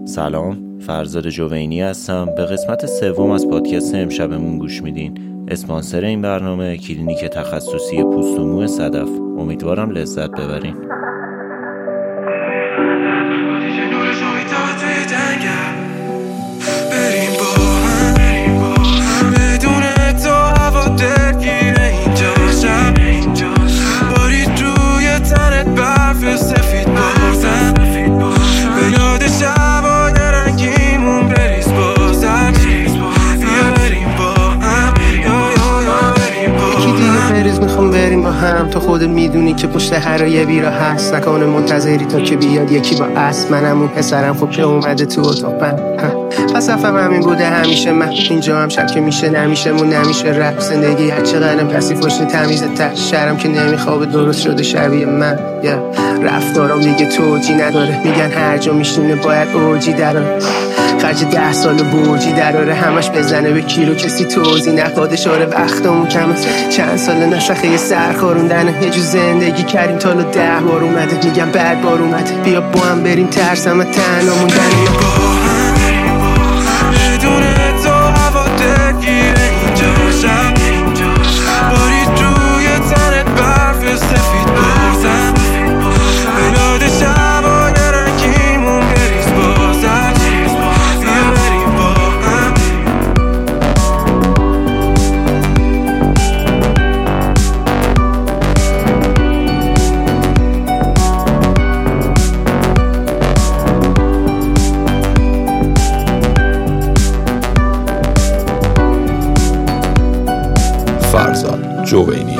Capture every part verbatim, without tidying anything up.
سلام، فرزاد جوینی هستم. به قسمت سوم از پادکست امشبمون گوش میدین. اسپانسر این برنامه کلینیک تخصصی پوست و مو صدف. امیدوارم لذت ببرین. بریم با هم بدون تو هوا درگیره اینجا شب بارید روی تنت برف سفید بارزم به یاد شبای رنگیمون بریز بازم بیا بریم با هم یا یا یا بریم با هم. یکی دیگه بریز میخوام بریم با هم. تو خودت میدونی که پشت هر یه بیرا هست. نکنه منتظری تا که بیاد یکی با اسب. منم اون پسرم خب که اومده تو اتاقم. پس افهم همین بوده همیشه. من اینجا هم شب که میشه نمیشه مون نمیشه رپ. زندگی هر چقدرم کسی فاشن تمیز تش شرم که نمیخوابه درست شده شبیه من. yeah. رفتارم دیگه توجی نداره. میگن هر جا میشونه باید اوجی دراره. خرج ده سال بوجی دراره. همش بزنه به کیلو کسی توضیح نخواد. اشاره وقتمون کمه. چند سال نسخه سر خوروندنه. یه جو زندگی کردیم تا لو ده بار اومده. میگم بعد بار اومده. بیا با هم بریم ترسم تنها موندنه. با هم بدون تو هوا درگیره اینجا شب بارید روی تنت برف سفید بارزم به یاد شبای رنگیمون بریز بازم بیا بریم با هم. فرزاد جوینی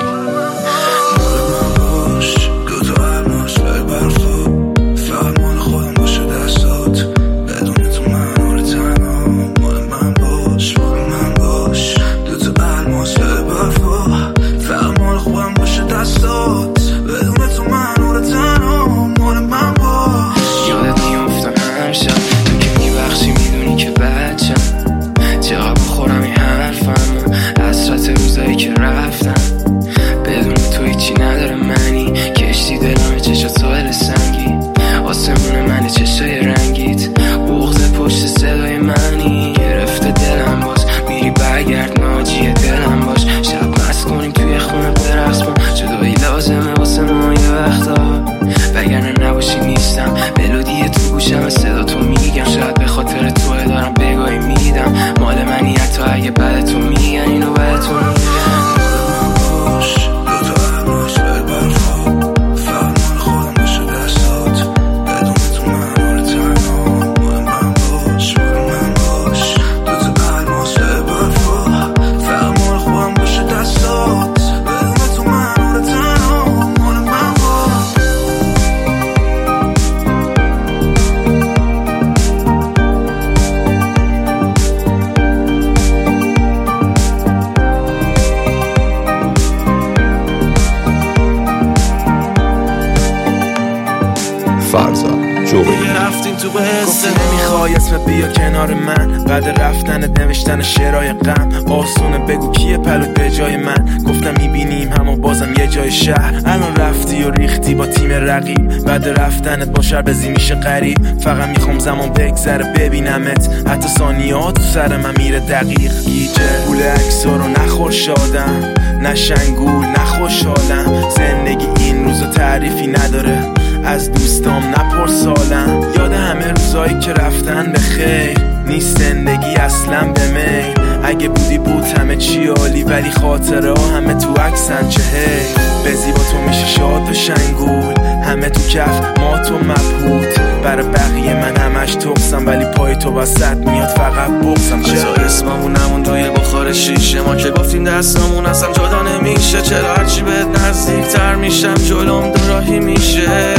رفتیم تو بسته نمیخوای اسم بیا کنار من. بعد رفتنت نوشتن شعرهای غم آسونه. بگو کیه پلوت به جای من. گفتم میبینیم همو بازم یه جای شهر. الان رفتی و ریختی با تیم رقیب. بعد رفتنت با شربزی میشه غریب. فقط میخوام زمان بگذره ببینمت. حتی ثانیات تو سر من میره دقیق. گیجه پول عکسا رو نخور شادم. نه شنگول نه خوشحالم. زندگی این روزا تعریفی نداره. از دوستام نپرسالم. یاد همه روزایی که رفتن به خیر. نیست زندگی اصلا به میل. اگه بودی بود همه چی عالی. ولی خاطره ها همه تو عکسن چه هی. به زیبا تو میشه شاد و شنگول. همه تو کف ما تو مبهوت. برای بقیه من همش تقصم. ولی پای تو وسط میاد فقط بغزم. چرا اسممون همون روی بخار شیشه. ما که گفتیم دستمون اصلا جدا نمیشه. چرا هرچی بهت نزدیک تر میشم جلوم دوراهی میشه.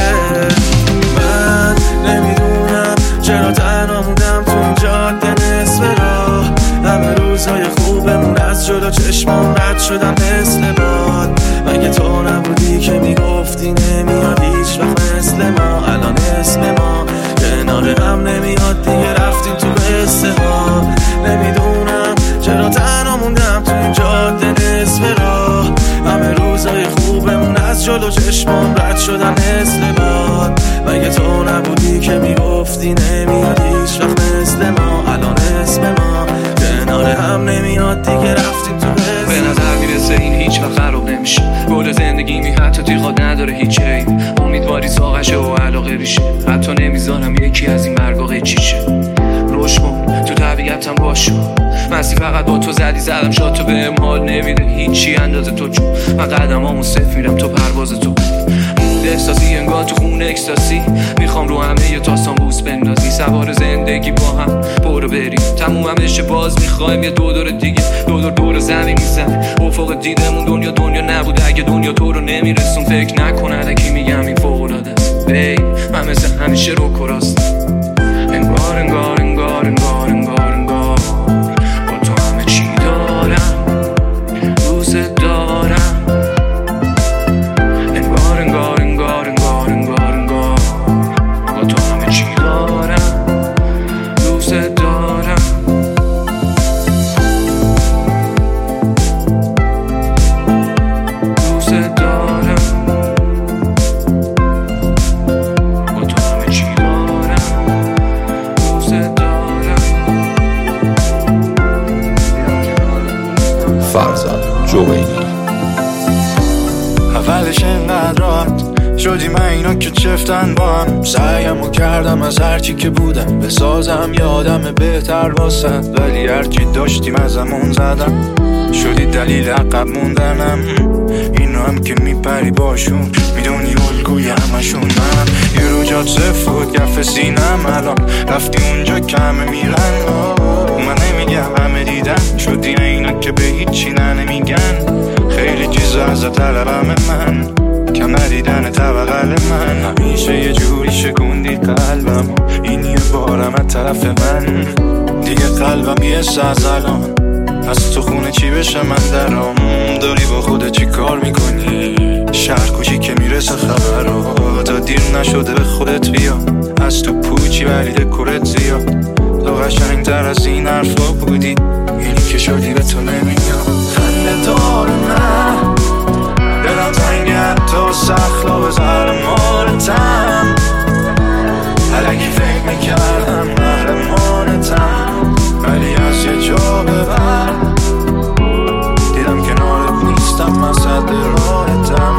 من نمیدونم چرا تنها موندم تو این جاده نصف راه. همه روزهای خوبمون از جلو چشمام رد شدم مثل باد. مگه تو نبودی که میگفتی نمیاد هیچ وقت مثل ما. الان اسم ما کنار هم نمیاد دیگه. رفتیم تو قصه ها. نمیدونم چرا تنها موندم تو این جاده نصف راه. همه روزهای خوبمون از جلو چشمام رد شدن مثل باد. مگه تو نبودی که میگفتی نمیاد هیچ حتی نمیذارم یکی از این مرگا قیچیشه. روش کن تو طبیعتم باشو، مسی فقط با تو زدی زدم شاد تو بهم حال نمیده هیچی اندازه تو، چون من قدمامو صفر میرم تو پرواز تو. احساسی انگار تو خونه اکستاسی، میخوام رو همه یه تاستان بوس بندازی، سوار زندگی با هم برو بریم تموم همشه باز میخوایم یه دو دور دیگه، دو دور دور زمین میزن افق دیدمون دنیا دنیا نبود اگه دنیا تو رو نمیرسون، فکر نکنه اگه میگم این فوق العاده است. ای من مثل همیشه رو کراست، انگار انگار انگار انگار انگار انگار با تو همه چی دارم روزه دارم، انگار انگار انگار انگار انگار انگار با تو همه چی دارم روزه دارم. روزه دارم با تو همه چی دارم روزه دارم. فرزاد جوینی. اولش اینقدر راحت شدی من اینا که چفتن با هم، سعیمو کردم از هرچی که بودم بسازم یادم بهتر واسد، ولی هرچی داشتیم ازمون زدم شدی دلیل عقب موندنم. اینو هم که میپری باشون میدونی الگوی همشون منم، یه رو جات صفر بود گفت سینم الان رفتی اونجا که همه میرن. من نمیگم همه دیدن شدی اینا که به هیچی نه نمیگن، خیلی چیز از طلبم من کم ندیدن طبقل من، همیشه یه جوری شکوندی قلبم این یه بارم از طرف من، دیگه قلبم بیسته از الان از تو خونه چی بشه من درام، داری با خودت چی کار میکنی شهر کوچی که میرسه خبرها، تا دیر نشده به خودت بیا از تو پوچی ولی دکورت زیاد، تو قشنگ تر از این حرفا بودی اینی که شدی به تو نمیاد. خنده دار من دلم تنگه تو سخلا بذار مالتم، الکی فکر میکردم قهرمانتم ولی از یه جا ببر دیدم کنارت نیستم من صد راحتم.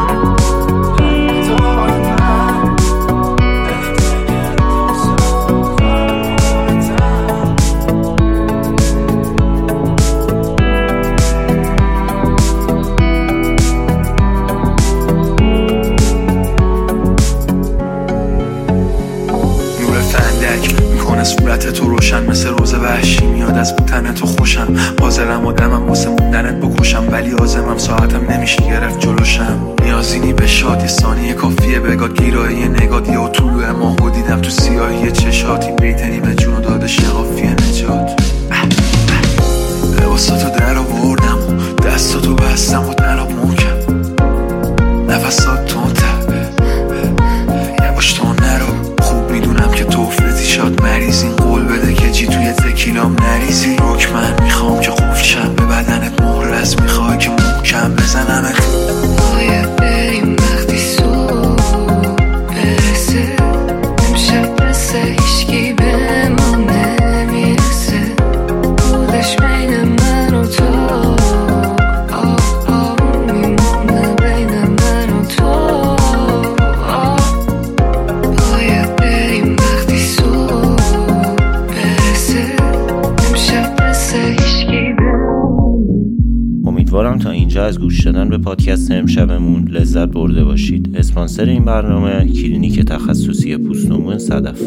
صورت تو روشن مثل روز وحشی میاد از بودن تو خوشم، حاضرم آدمم واسه موندنت بکشم ولی عازمم ساعتم نمیشه گرفت جلوشم، نیازینی به شادی ثانیه کافیه بگاد گیرایی نگات یه طلوع ماهو دیدم تو سیاهی چشاتی، بیتنی به جون داده شقافی نجات، لباساتو در آوردم دستاتو بستم و تناب محکم نفسات تونتر یواش تو نرو، خوب میدونم که تو افرتی شاد مریض، این قول بده که چی توی تکیلام نریزی، روک من میخوام که قفل شم به بدنت مهرس، میخوای که محکم بزنمت. باید بریم وقتی صبح برسه، امشب مثل هیچکی به ما نمیرسه، بودش بین من و تو آه آه میمونه بین من و تو، باید بریم وقتی صبح برسه، امشب مثل هیچکی به ما. امیدوارم تا اینجا از گوش دادن به پادکست امشبمون لذت برده باشید. اسپانسر این برنامه کلینیک تخصصی پوست و مو صدف.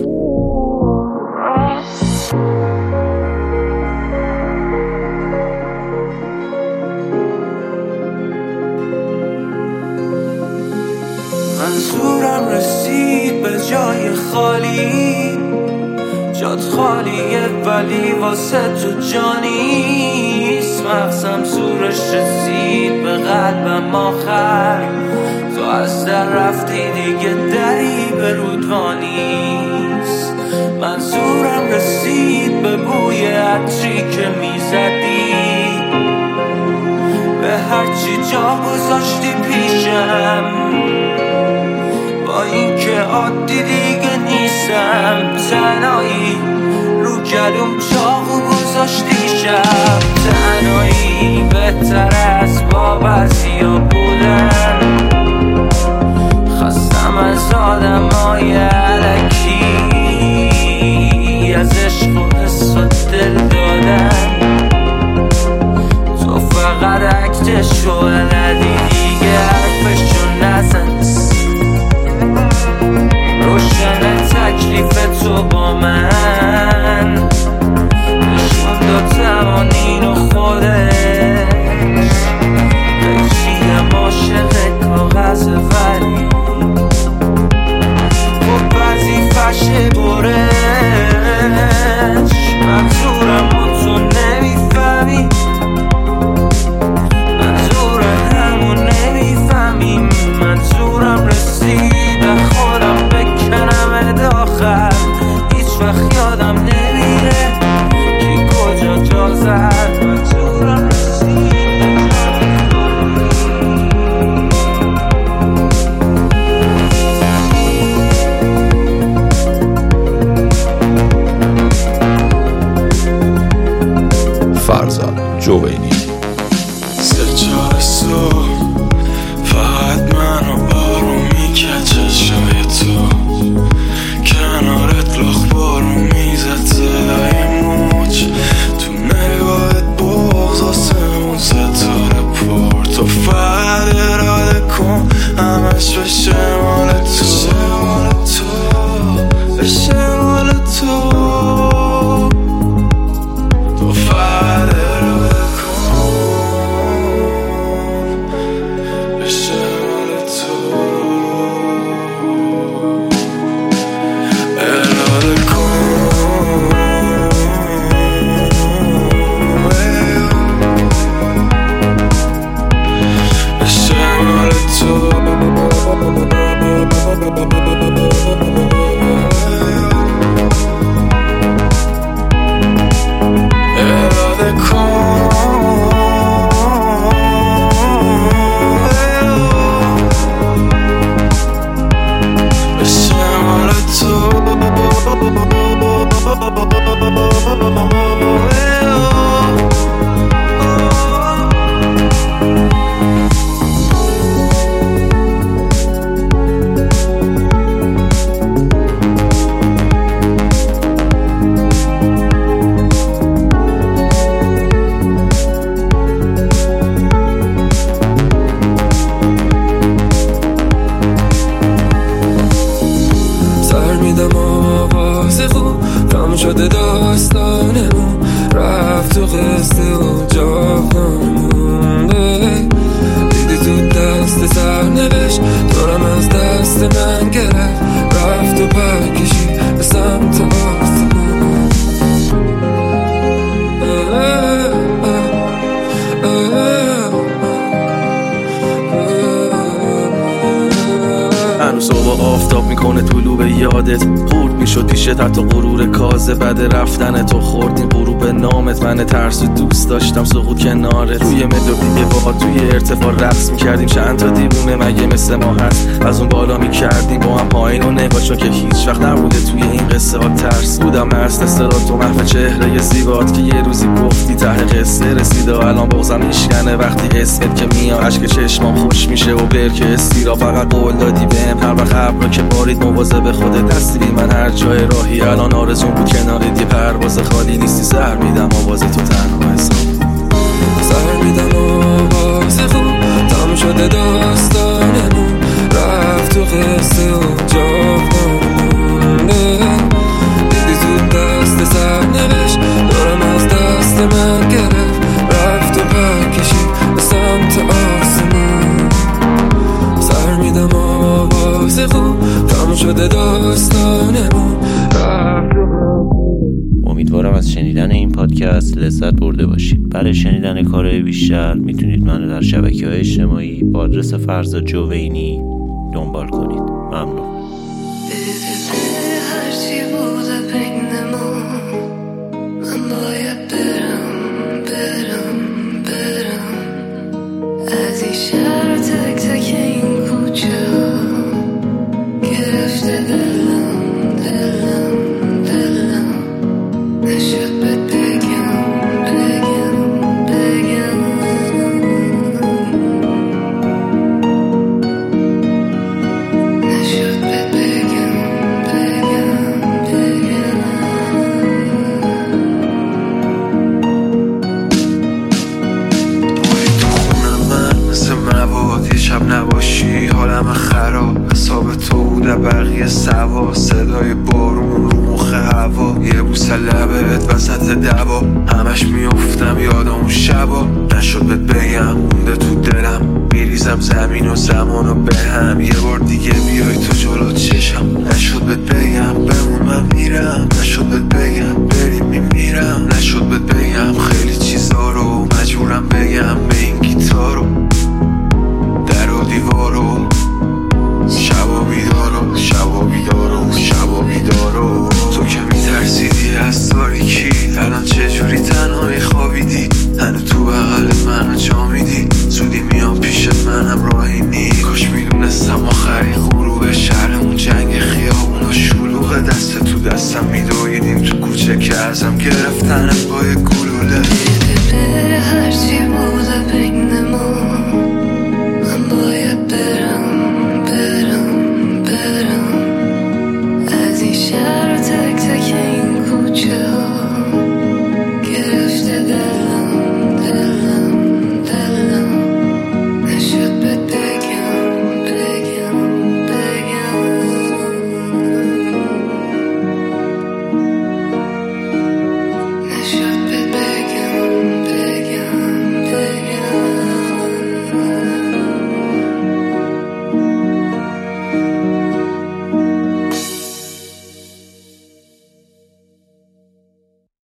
منظورم رسید به جای خالی، جات خالیه ولی واسه تو جانیست، مغزم زورش رسید به قلبم آخر، تو از در رفتی دیگه دری به رودوانیست، منظورم رسید به بوی عطری که میزدی، به هرچی جا گذاشتی پیشم، با این که عادی دیگه نیستم، تنهایی رو گلوم چاقو گذاشتی شب، تنهایی بهتر از با بعضیا بودن، خستم از آدم های علکی، هیچ وقت یادم نمیره کی کجا جا زد و تو رفتی. فرزاد جوینی. سه چهار صبح فقط منو آروم میکرد چشای تو، کنارت لاخ بارون میزد صدای موج، تو نگاهت بغض آسمون ستاره پر، تو فقط اراده کن همش بشه مال تو، بشه مال تو، تو فقط اراده کن بشه مال تو، اراده کن بشه مال تو، اراده کن بشه مال تو. سر میدم آواز خوب تموم شده داستانمون، رفت تو قصه و جاهانمون، دیدی تو دست سرنوشت دارم از دست من گرفت، رفت و پرکشی به سمت آسمون. هنوز صبح آفتاب میکنه طلوع به یادت، خورد میشد پیشت حتی غرور کازه، بعد رفتن تو خوردیم غروب نامت، من ترس و دوست داشتم سقوط کنارت، روی ملودی با توی ارتفاع رقص میکردیم، چند تا دیوونه مگه مثل ما هست از اون بالا میکردیم با هم پایین و نگاه، چون که هیچ وقت نبوده توی این قصه ها ترس، بودم مست استراد تو محو چهره زیبات که یه روزی گفتی ته قصه رسیده، الان بغضم میشکنه وقتی اسمت که میاد، اشک چشمام خوش میشه و برکه استیرا، فقط قول دادی بهم هر وقت ابرا که بارید مواظب خودت دستی بی من هر جای راهی، الان آرزون بود کنارت یه پرواز خالی نیستی، سر میدم آواز تو تنها حساب، سر میدم آواز خوب تموم شده داستانمون، رفت تو قصه و جاودانمون، دیدی تو دست سرنوشت دارم از دست من گرفت، رفت و پرکشی به سمت آسمون. سر میدم آواز خوب تموم شده داستانمون، رفت و امیدوارم از شنیدن این پادکست لذت برده باشید. برای شنیدن کارهای بیشتر میتونید منو در شبکه‌های اجتماعی با آدرس فرزاد جوینی دنبال کنید. ممنون. هرچی بوده بین ما من باید برم برم برم از این شهر، تک تک این کوچه گرفته دلم دلم دلم، نشد بهت بگم بگم بگم، نشد بهت بگم بگم بگم. تو خونم من مثل مواد یه شب نباشی حالم خراب، حساب تو بوده بقیه سوا، صدای بارون رو مخ هوا، یه بوسه لبت وسط دوا، همش میافتم یادم اون شبا، نشد بهت بگم مونده تو دلم، میریزم زمین و زمانو به هم، یه بار دیگه بیای تو جلو چشم، نشد بهت بگم بمون من میرم، نشد بهت بگم بریم میمیرم، نشد بهت بگم خیلی چیزا رو مجبورم بگم به این گیتارو، در و دیوارو، شب و بیدارو شب و بیدارو شب و بیدارو، تو که میتر تو دستم میدویدیم تو کوچه که ازم گرفتن با یه گلوله هرچی بوده بین